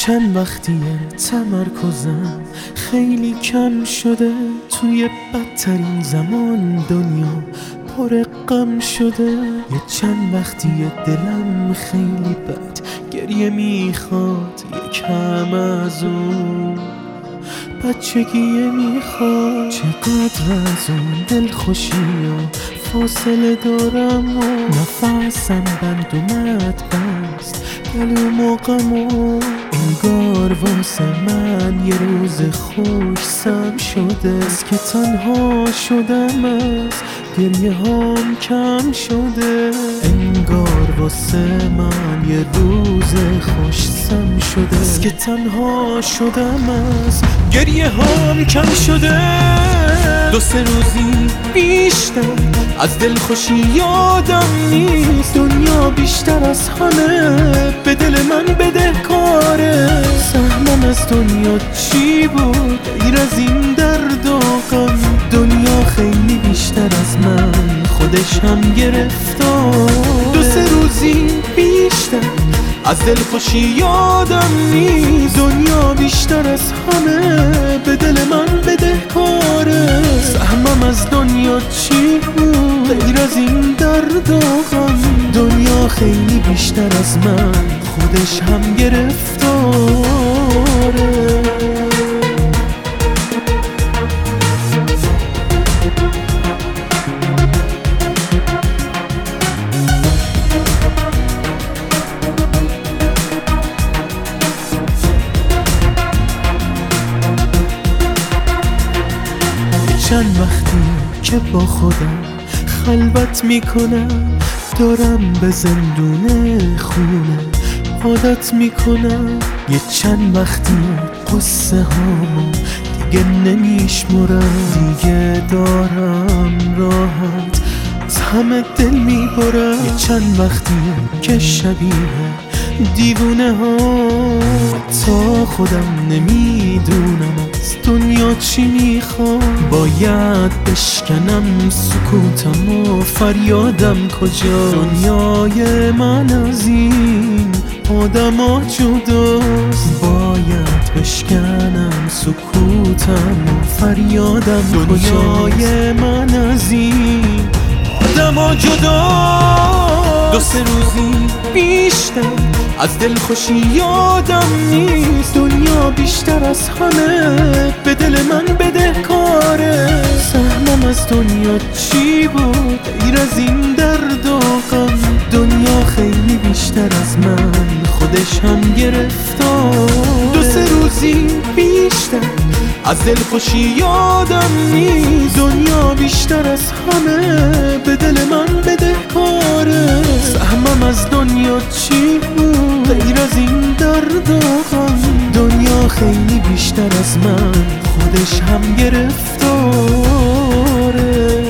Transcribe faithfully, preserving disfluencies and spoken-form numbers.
چند وقتیه تمرکزم خیلی کم شده، توی بدترین زمان دنیا پر غم شده. یه چند وقتیه دلم خیلی بد گریه میخواد، یکم از اون بچگیه میخواد. چقدر از اون دلخوشی و فاصله دارم و نفسم بند اومد بست گلوم و غمو. انگار واسه من یه روز خوش سم شده است که تنها شدم، از گریه هام کم شده. انگار واسه من یه روز خوش سم شده است که تنها شدم، از گریه هام کم شده. دو سه روزی بیشتر از دلخوشی یادم نیست، دنیا بیشتر از همه به دل من بدهکاره. سهمم از دنیا چی بود غیر از این درد و غم؟ دنیا خیلی بیشتر از من خودش هم گرفتار. دو سه روزی بیشتر از دلخوشی یادم نیست، دنیا بیشتر از همه به دل من بدهکاره. سهمم از دنیا چی بود غیر از این درد و غم؟ دنیا خیلی بیشتر از من خودش هم گرفتاره. چند وقتی که با خودم خلوت میکنم، دارم به زندون خونه عادت میکنم. یه چند وقتی قصه هامو دیگه نمیشمرم، دیگه دارم راحت از همه دل میبرم. یه چند وقتی که شبیه دیوونه ها تا خودم نمیدونم از دنیا چی میخوام. باید بشکنم سکوتم و فریادم کجا؟ دنیای من از این آدم ها جداست. باید بشکنم سکوتم و فریادم کجا؟ دنیای من از این آدم ها جداست. دو سه روزی بیشتر از دلخوشی یادم نیست، دنیا بیشتر از همه به دل من بدهکاره. سهمم از دنیا چی بود غیر از این درد و غم؟ دنیا خیلی بیشتر از من خودش هم گرفتار. دو سه روزی بیشتر از دلخوشی یادم نیست، دنیا بیشتر از همه به دل من بدهکاره. سهمم از دنیا چی بود غیر از این درد و غم؟ دنیا خیلی بیشتر از من خودش هم گرفتاره.